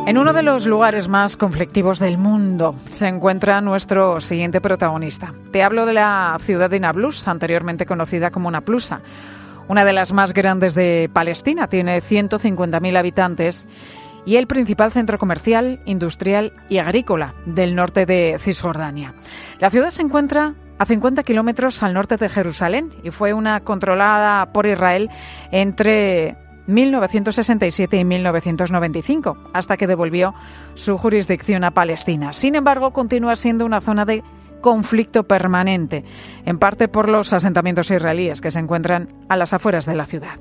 En uno de los lugares más conflictivos del mundo se encuentra nuestro siguiente protagonista. Te hablo de la ciudad de Nablus, anteriormente conocida como Naplusa, una de las más grandes de Palestina. Tiene 150.000 habitantes y el principal centro comercial, industrial y agrícola del norte de Cisjordania. La ciudad se encuentra a 50 kilómetros al norte de Jerusalén y fue una controlada por Israel entre 1967 y 1995, hasta que devolvió su jurisdicción a Palestina. Sin embargo, continúa siendo una zona de conflicto permanente, en parte por los asentamientos israelíes que se encuentran a las afueras de la ciudad.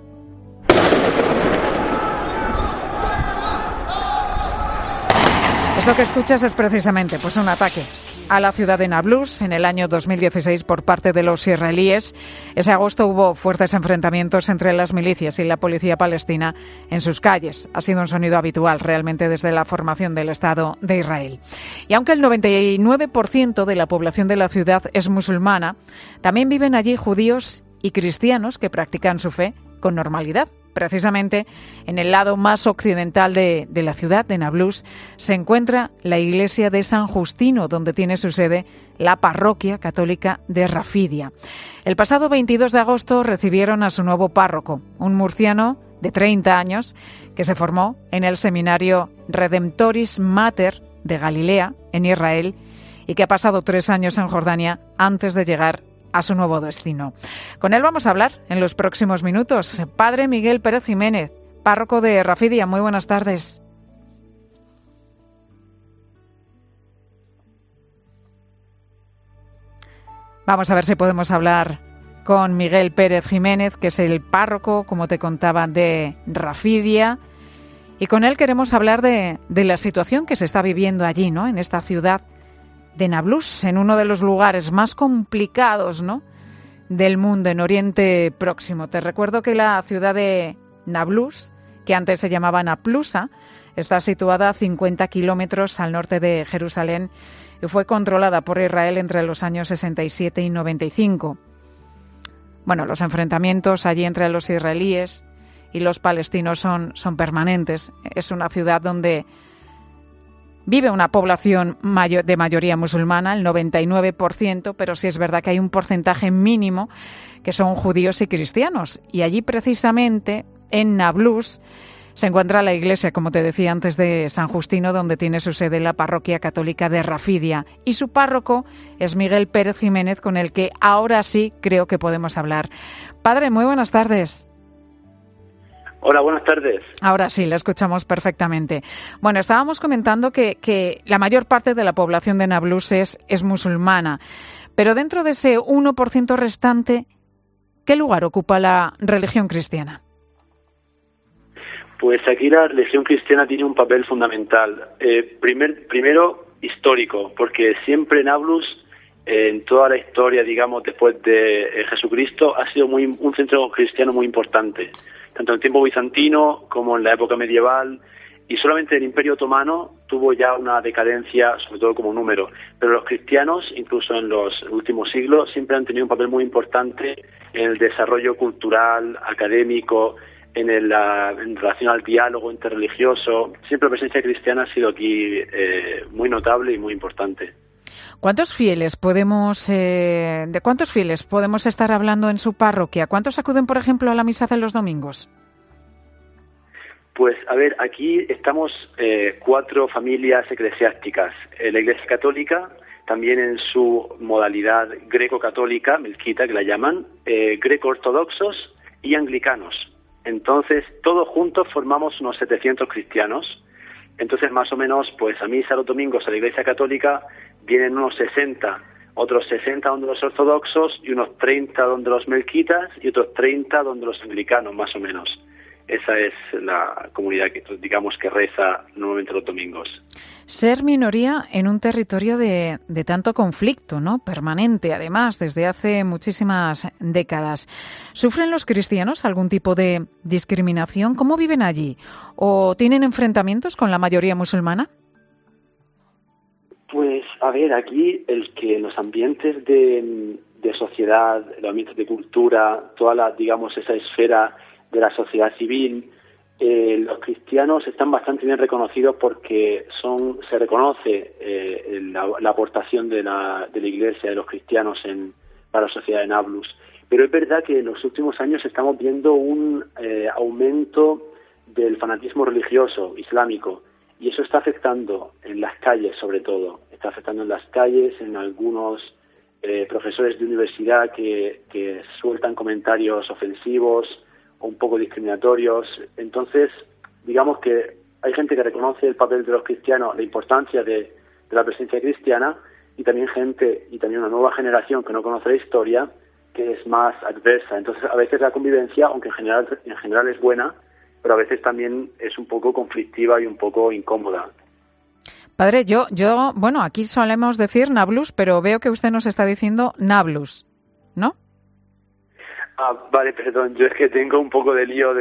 Esto que escuchas es precisamente un ataque a la ciudad de Nablus en el año 2016 por parte de los israelíes. Ese agosto hubo fuertes enfrentamientos entre las milicias y la policía palestina en sus calles. Ha sido un sonido habitual realmente desde la formación del Estado de Israel. Y aunque el 99% de la población de la ciudad es musulmana, también viven allí judíos y cristianos que practican su fe con normalidad. Precisamente en el lado más occidental de la ciudad, de Nablus, se encuentra la iglesia de San Justino, donde tiene su sede la parroquia católica de Rafidia. El pasado 22 de agosto recibieron a su nuevo párroco, un murciano de 30 años que se formó en el seminario Redemptoris Mater de Galilea, en Israel, y que ha pasado 3 años en Jordania antes de llegar a su nuevo destino. Con él vamos a hablar en los próximos minutos. Padre Miguel Pérez Jiménez, párroco de Rafidia, muy buenas tardes. Vamos a ver si podemos hablar con Miguel Pérez Jiménez, que es el párroco, como te contaba, de Rafidia. Y con él queremos hablar de la situación que se está viviendo allí, ¿no?, en esta ciudad de Nablus, en uno de los lugares más complicados, ¿no?, del mundo, en Oriente Próximo. Te recuerdo que la ciudad de Nablus, que antes se llamaba Naplusa, está situada a 50 kilómetros al norte de Jerusalén y fue controlada por Israel entre los años 67 y 95. Bueno, los enfrentamientos allí entre los israelíes y los palestinos son permanentes. Es una ciudad donde vive una población de mayoría musulmana, el 99%, pero sí es verdad que hay un porcentaje mínimo que son judíos y cristianos. Y allí precisamente, en Nablus, se encuentra la iglesia, como te decía antes, de San Justino, donde tiene su sede la parroquia católica de Rafidia. Y su párroco es Miguel Pérez Jiménez, con el que ahora sí creo que podemos hablar. Padre, muy buenas tardes. Hola, buenas tardes. Ahora sí, la escuchamos perfectamente. Bueno, estábamos comentando que la mayor parte de la población de Nablus es musulmana, pero dentro de ese 1% restante, ¿qué lugar ocupa la religión cristiana? Pues aquí la religión cristiana tiene un papel fundamental. Primero, histórico, porque siempre Nablus, en toda la historia, digamos, después de Jesucristo, ha sido un centro cristiano muy importante, tanto en el tiempo bizantino como en la época medieval, y solamente el Imperio Otomano tuvo ya una decadencia, sobre todo como número, pero los cristianos, incluso en los últimos siglos, siempre han tenido un papel muy importante en el desarrollo cultural, académico, en relación al diálogo interreligioso. Siempre la presencia cristiana ha sido aquí muy notable y muy importante. ¿De cuántos fieles podemos estar hablando en su parroquia? ¿Cuántos acuden, por ejemplo, a la misa de los domingos? Pues, a ver, aquí estamos 4 familias eclesiásticas. La Iglesia Católica, también en su modalidad greco-católica, melquita, que la llaman, greco-ortodoxos y anglicanos. Entonces, todos juntos formamos unos 700 cristianos. Entonces, más o menos, pues a misa los domingos a la Iglesia Católica vienen unos 60, otros 60 donde los ortodoxos y unos 30 donde los melquitas y otros 30 donde los anglicanos, más o menos. Esa es la comunidad que, digamos, que reza normalmente los domingos. Ser minoría en un territorio de tanto conflicto, ¿no?, permanente, además, desde hace muchísimas décadas. ¿Sufren los cristianos algún tipo de discriminación? ¿Cómo viven allí? ¿O tienen enfrentamientos con la mayoría musulmana? Pues, a ver, aquí los ambientes de sociedad, los ambientes de cultura, toda esa esfera de la sociedad civil, los cristianos están bastante bien reconocidos porque se reconoce la aportación de la Iglesia, de los cristianos para la sociedad de Nablus. Pero es verdad que en los últimos años estamos viendo un aumento del fanatismo religioso islámico, y eso está afectando en las calles, sobre todo. Está afectando en las calles, en algunos profesores de universidad que sueltan comentarios ofensivos o un poco discriminatorios. Entonces, digamos que hay gente que reconoce el papel de los cristianos, la importancia de la presencia cristiana, y también una nueva generación que no conoce la historia, que es más adversa. Entonces, a veces la convivencia, aunque en general es buena, pero a veces también es un poco conflictiva y un poco incómoda. Padre, bueno, aquí solemos decir Nablus, pero veo que usted nos está diciendo Nablus, ¿no? Vale, perdón, yo es que tengo un poco de lío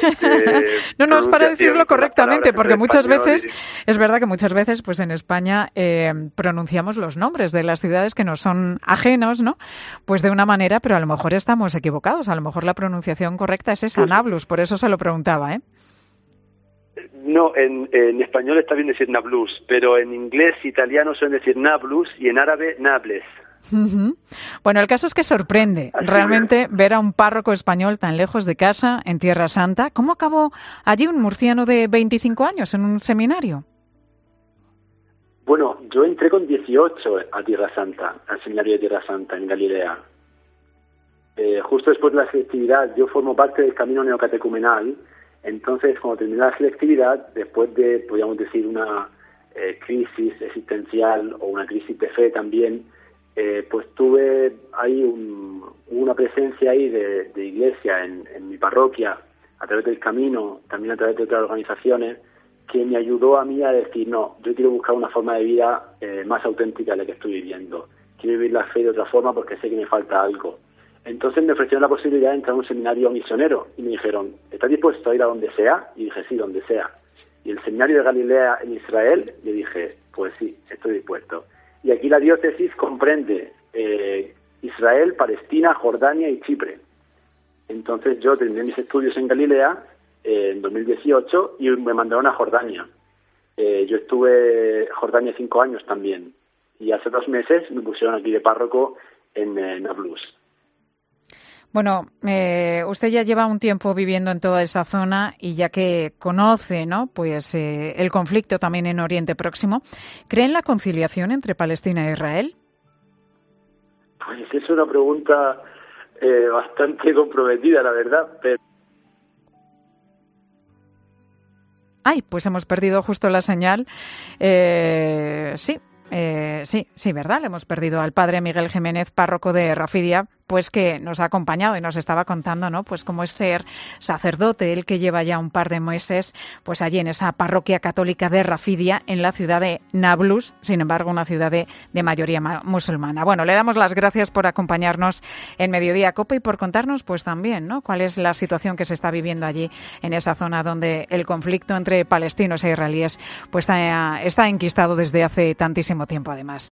No, es para decirlo correctamente, porque muchas veces, es verdad que muchas veces, pues en España pronunciamos los nombres de las ciudades que nos son ajenos, ¿no? Pues de una manera, pero a lo mejor estamos equivocados, a lo mejor la pronunciación correcta es esa, Nablus, por eso se lo preguntaba, ¿eh? No, en español está bien decir Nablus, pero en inglés, italiano suelen decir Nablus y en árabe Nables. Uh-huh. Bueno, el caso es que sorprende realmente ver a un párroco español tan lejos de casa, en Tierra Santa. ¿Cómo acabó allí un murciano de 25 años en un seminario? Bueno, yo entré con 18 a Tierra Santa, al seminario de Tierra Santa, en Galilea. Justo después de la selectividad, yo formo parte del camino neocatecumenal. Entonces, cuando terminé la selectividad, después de, podríamos decir, una crisis existencial o una crisis de fe también, pues tuve ahí una presencia ahí de iglesia en mi parroquia, a través del camino, también a través de otras organizaciones, que me ayudó a mí a decir, no, yo quiero buscar una forma de vida más auténtica de la que estoy viviendo. Quiero vivir la fe de otra forma porque sé que me falta algo. Entonces me ofrecieron la posibilidad de entrar a un seminario misionero y me dijeron, ¿estás dispuesto a ir a donde sea? Y dije, sí, donde sea. Y el seminario de Galilea en Israel, yo dije, pues sí, estoy dispuesto. Y aquí la diócesis comprende Israel, Palestina, Jordania y Chipre. Entonces yo terminé mis estudios en Galilea en 2018 y me mandaron a Jordania. Yo estuve en Jordania 5 años también. Y hace 2 meses me pusieron aquí de párroco en Nablus. Bueno, usted ya lleva un tiempo viviendo en toda esa zona y ya que conoce, ¿no?, pues el conflicto también en Oriente Próximo, ¿cree en la conciliación entre Palestina e Israel? Pues es una pregunta bastante comprometida, la verdad. Pero... Ay, pues hemos perdido justo la señal. Sí, ¿verdad? Le hemos perdido al padre Miguel Jiménez, párroco de Rafidia, pues que nos ha acompañado y nos estaba contando, ¿no?, pues cómo es ser sacerdote, él que lleva ya un par de meses, pues allí en esa parroquia católica de Rafidia, en la ciudad de Nablus, sin embargo, una ciudad de mayoría musulmana. Bueno, le damos las gracias por acompañarnos en Mediodía Cope y por contarnos, pues también, ¿no?, cuál es la situación que se está viviendo allí en esa zona donde el conflicto entre palestinos e israelíes, pues está enquistado desde hace tantísimo tiempo, además.